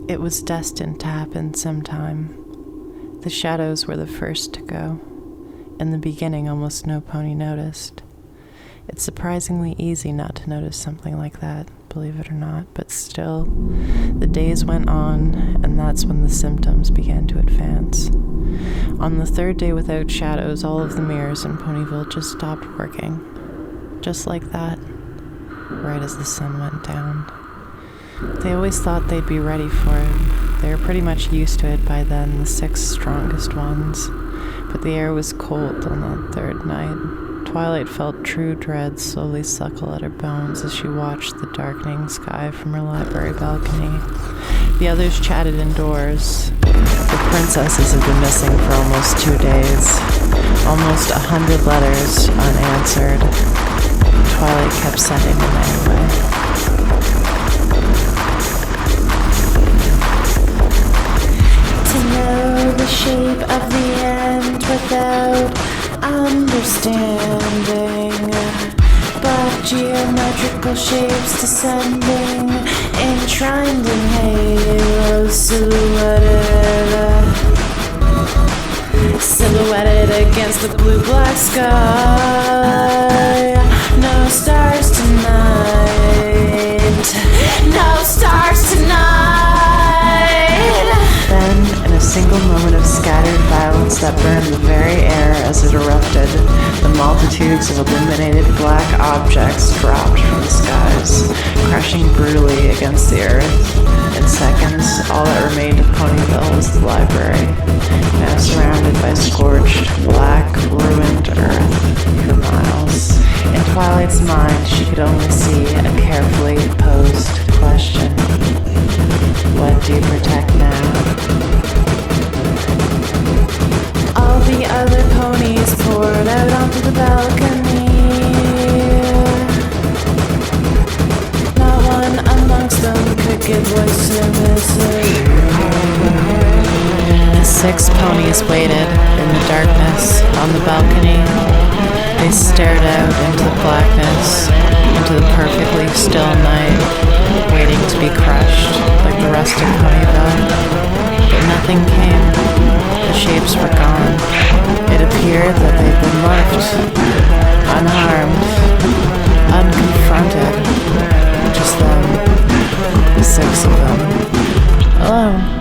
It was destined to happen sometime. The shadows were the first to go. In the beginning, almost no pony noticed. It's surprisingly easy not to notice something like that, believe it or not, but still, the days went on, and that's when the symptoms began to advance. On the third day without shadows, all of the mirrors in Ponyville just stopped working. Just like that, right as the sun went down. They always thought they'd be ready for it. They were pretty much used to it by then, the 6 strongest ones. But the air was cold on that third night. Twilight felt true dread slowly suckle at her bones as she watched the darkening sky from her library balcony. The others chatted indoors. The princesses had been missing for almost 2 days. Almost 100 letters unanswered. Twilight kept sending them anyway. To know the shape of the end without understanding, but geometrical shapes descending, enshrined in halos, silhouetted against the blue-black sky. No stars tonight, no stars tonight. Then, in a single moment of scattered violence that burned the very air as it erupted, the multitudes of illuminated black objects dropped from the skies, crashing brutally against the earth. In seconds, all that remained of Ponyville was the library, now surrounded by scorched, black, ruined earth for miles. In Twilight's mind, she could only see a carefully posed question. What do you protect now? All the other ponies poured out onto the balcony. Not one amongst them could give voice to their misery. The 6 ponies waited in the darkness on the balcony. They stared out into the blackness, into the perfectly still night, waiting to be crushed like the rest of Ponyville. But nothing came. The shapes were gone. It appeared that they'd been left unharmed, unconfronted. Just them, the 6 of them, alone.